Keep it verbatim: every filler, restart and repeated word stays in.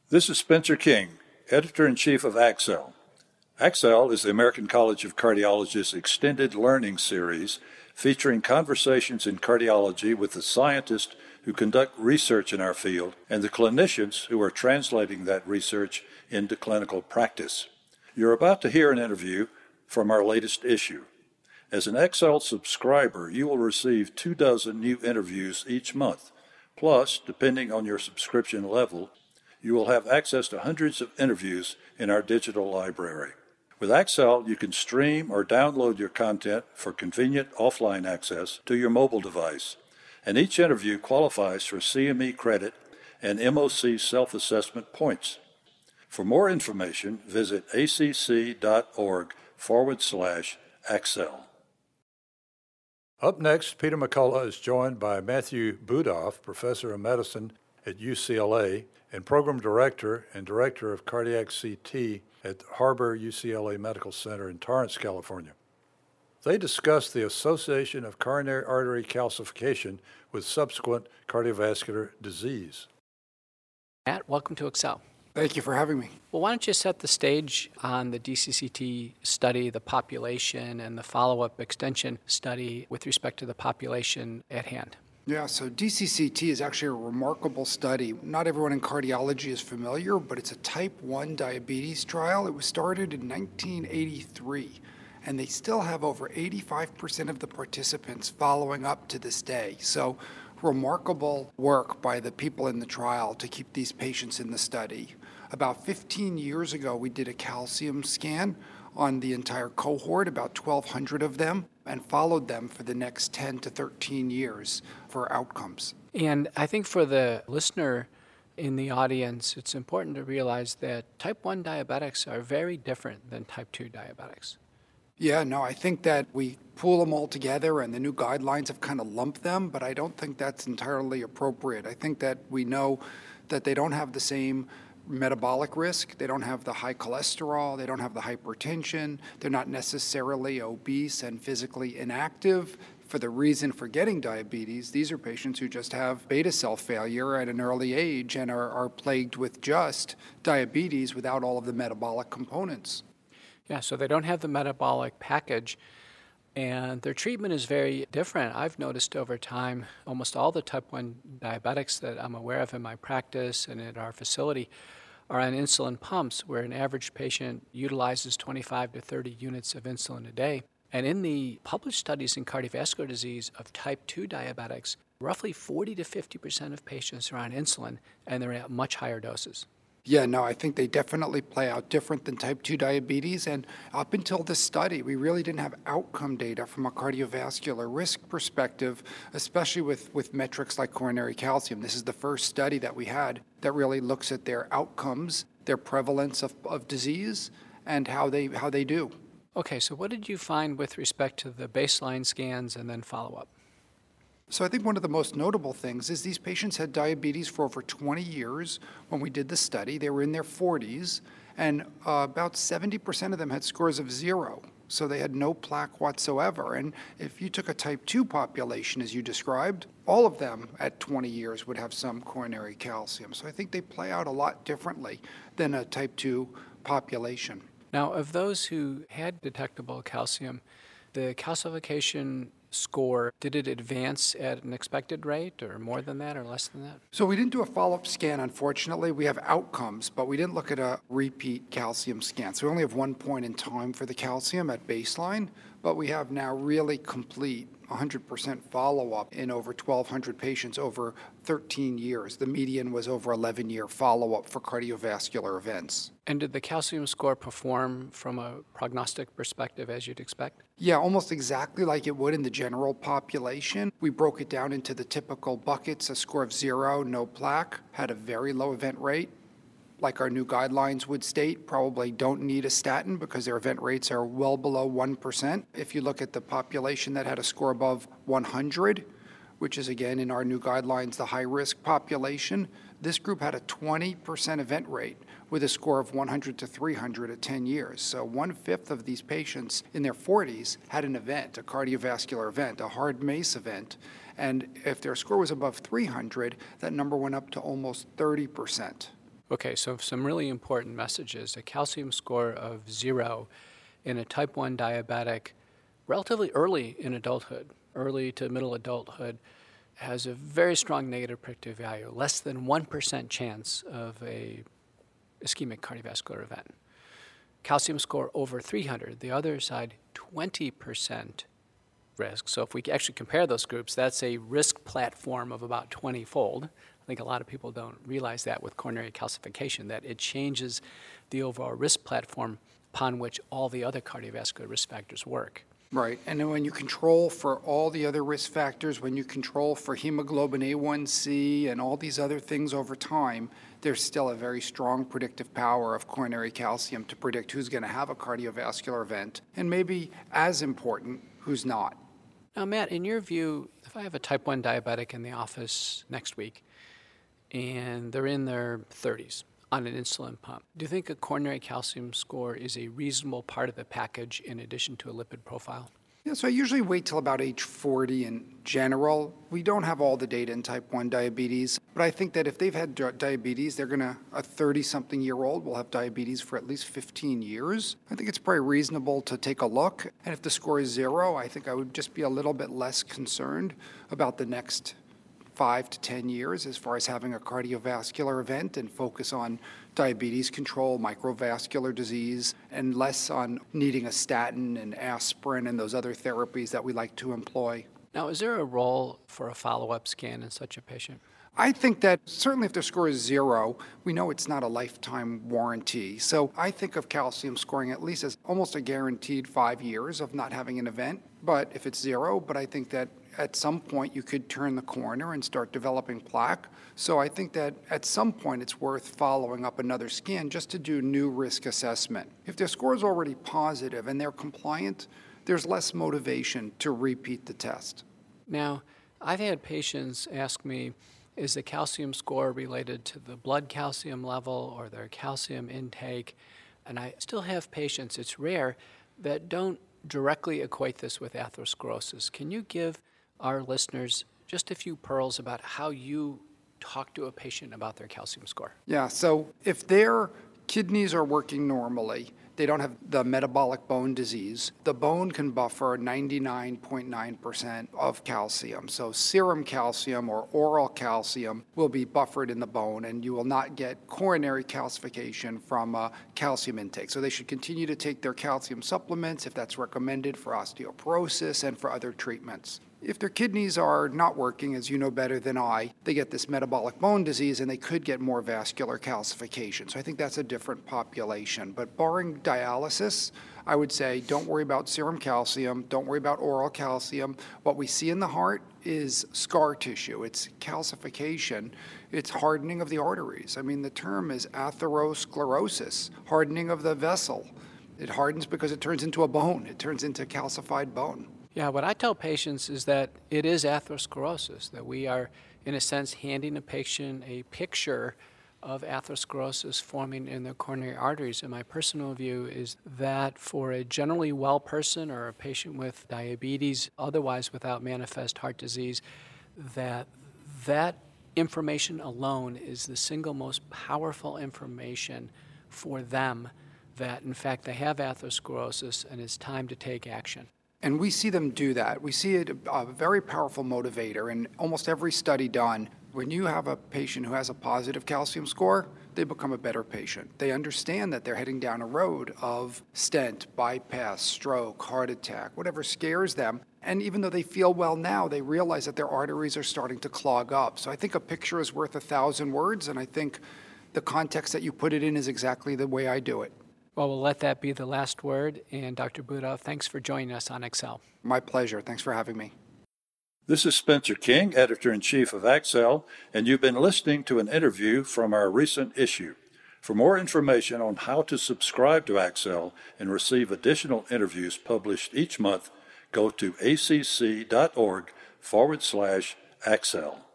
This is Spencer King, Editor-in-Chief of Accel. Accel is the American College of Cardiology's extended learning series featuring conversations in cardiology with the scientists who conduct research in our field and the clinicians who are translating that research into clinical practice. You're about to hear an interview from our latest issue. As an Accel subscriber, you will receive two dozen new interviews each month. Plus, depending on your subscription level, you will have access to hundreds of interviews in our digital library. With Accel, you can stream or download your content for convenient offline access to your mobile device, and each interview qualifies for C M E credit and M O C self-assessment points. For more information, visit acc.org forward slash Accel. Up next, Peter McCullough is joined by Matthew Budoff, Professor of Medicine at U C L A and Program Director and Director of Cardiac C T at Harbor U C L A Medical Center in Torrance, California. They discuss the association of coronary artery calcification with subsequent cardiovascular disease. Matt, welcome to Accel. Thank you for having me. Well, why don't you set the stage on the D C C T study, the population, and the follow-up extension study with respect to the population at hand? Yeah, so D C C T is actually a remarkable study. Not everyone in cardiology is familiar, but it's a type one diabetes trial. It was started in nineteen eighty-three, and they still have over eighty-five percent of the participants following up to this day. So remarkable work by the people in the trial to keep these patients in the study. About fifteen years ago, we did a calcium scan on the entire cohort, about twelve hundred of them, and followed them for the next ten to thirteen years for outcomes. And I think for the listener in the audience, it's important to realize that type one diabetics are very different than type two diabetics. Yeah, no, I think that we pool them all together and the new guidelines have kind of lumped them, but I don't think that's entirely appropriate. I think that we know that they don't have the same metabolic risk, they don't have the high cholesterol, they don't have the hypertension, they're not necessarily obese and physically inactive. For the reason for getting diabetes, these are patients who just have beta cell failure at an early age and are, are plagued with just diabetes without all of the metabolic components. Yeah, so they don't have the metabolic package, and their treatment is very different. I've noticed over time, almost all the type one diabetics that I'm aware of in my practice and at our facility are on insulin pumps, where an average patient utilizes twenty-five to thirty units of insulin a day. And in the published studies in cardiovascular disease of type two diabetics, roughly forty to fifty percent of patients are on insulin, and they're at much higher doses. Yeah, no, I think they definitely play out different than type two diabetes. And up until this study, we really didn't have outcome data from a cardiovascular risk perspective, especially with, with metrics like coronary calcium. This is the first study that we had that really looks at their outcomes, their prevalence of, of disease, and how they how they do. Okay, so what did you find with respect to the baseline scans and then follow-up? So I think one of the most notable things is these patients had diabetes for over twenty years when we did the study. They were in their forties, and uh, about seventy percent of them had scores of zero. So they had no plaque whatsoever. And if you took a type two population, as you described, all of them at twenty years would have some coronary calcium. So I think they play out a lot differently than a type two population. Now, of those who had detectable calcium, the calcification score, did it advance at an expected rate or more than that or less than that? So we didn't do a follow-up scan, unfortunately. We have outcomes, but we didn't look at a repeat calcium scan. So we only have one point in time for the calcium at baseline, but we have now really complete one hundred percent follow-up in over twelve hundred patients over thirteen years. The median was over eleven-year follow-up for cardiovascular events. And did the calcium score perform from a prognostic perspective as you'd expect? Yeah, almost exactly like it would in the general population. We broke it down into the typical buckets. A score of zero, no plaque, had a very low event rate. Like our new guidelines would state, probably don't need a statin because their event rates are well below one percent. If you look at the population that had a score above one hundred, which is again in our new guidelines the high-risk population, this group had a twenty percent event rate with a score of one hundred to three hundred at ten years. So one-fifth of these patients in their forties had an event, a cardiovascular event, a hard MACE event. And if their score was above three hundred, that number went up to almost thirty percent. Okay, so some really important messages. A calcium score of zero in a type one diabetic relatively early in adulthood, early to middle adulthood, has a very strong negative predictive value, less than one percent chance of a ischemic cardiovascular event. Calcium score over three hundred, the other side, twenty percent risk. So if we actually compare those groups, that's a risk platform of about twenty-fold. I think a lot of people don't realize that with coronary calcification, that it changes the overall risk platform upon which all the other cardiovascular risk factors work. Right, and then when you control for all the other risk factors, when you control for hemoglobin A one C and all these other things over time, there's still a very strong predictive power of coronary calcium to predict who's going to have a cardiovascular event, and maybe as important, who's not. Now, Matt, in your view, if I have a type one diabetic in the office next week and they're in their thirties on an insulin pump, do you think a coronary calcium score is a reasonable part of the package in addition to a lipid profile? Yeah, so I usually wait till about age forty in general. We don't have all the data in type one diabetes, but I think that if they've had diabetes, they're going to, a thirty-something-year-old will have diabetes for at least fifteen years. I think it's pretty reasonable to take a look. And if the score is zero, I think I would just be a little bit less concerned about the next five to ten years as far as having a cardiovascular event and focus on diabetes control, microvascular disease, and less on needing a statin and aspirin and those other therapies that we like to employ. Now, is there a role for a follow-up scan in such a patient? I think that certainly if their score is zero, we know it's not a lifetime warranty. So I think of calcium scoring at least as almost a guaranteed five years of not having an event. But if it's zero, but I think that at some point you could turn the corner and start developing plaque. So I think that at some point it's worth following up another scan just to do new risk assessment. If their score is already positive and they're compliant, there's less motivation to repeat the test. Now, I've had patients ask me, is the calcium score related to the blood calcium level or their calcium intake? And I still have patients, it's rare, that don't directly equate this with atherosclerosis. Can you give our listeners just a few pearls about how you talk to a patient about their calcium score? Yeah, so if their kidneys are working normally, they don't have the metabolic bone disease, the bone can buffer ninety-nine point nine percent of calcium. So serum calcium or oral calcium will be buffered in the bone, and you will not get coronary calcification from uh, calcium intake. So they should continue to take their calcium supplements if that's recommended for osteoporosis and for other treatments. If their kidneys are not working, as you know better than I, they get this metabolic bone disease and they could get more vascular calcification. So I think that's a different population. But barring dialysis, I would say don't worry about serum calcium, don't worry about oral calcium. What we see in the heart is scar tissue. It's calcification. It's hardening of the arteries. I mean, the term is atherosclerosis, hardening of the vessel. It hardens because it turns into a bone. It turns into calcified bone. Yeah, what I tell patients is that it is atherosclerosis, that we are, in a sense, handing a patient a picture of atherosclerosis forming in their coronary arteries. And my personal view is that for a generally well person or a patient with diabetes, otherwise without manifest heart disease, that that information alone is the single most powerful information for them that, in fact, they have atherosclerosis and it's time to take action. And we see them do that. We see it a very powerful motivator. In almost every study done, when you have a patient who has a positive calcium score, they become a better patient. They understand that they're heading down a road of stent, bypass, stroke, heart attack, whatever scares them. And even though they feel well now, they realize that their arteries are starting to clog up. So I think a picture is worth a thousand words, and I think the context that you put it in is exactly the way I do it. Well, we'll let that be the last word. And Doctor Butow, thanks for joining us on Accel. My pleasure. Thanks for having me. This is Spencer King, Editor-in-Chief of Accel, and you've been listening to an interview from our recent issue. For more information on how to subscribe to Accel and receive additional interviews published each month, go to acc.org forward slash Accel.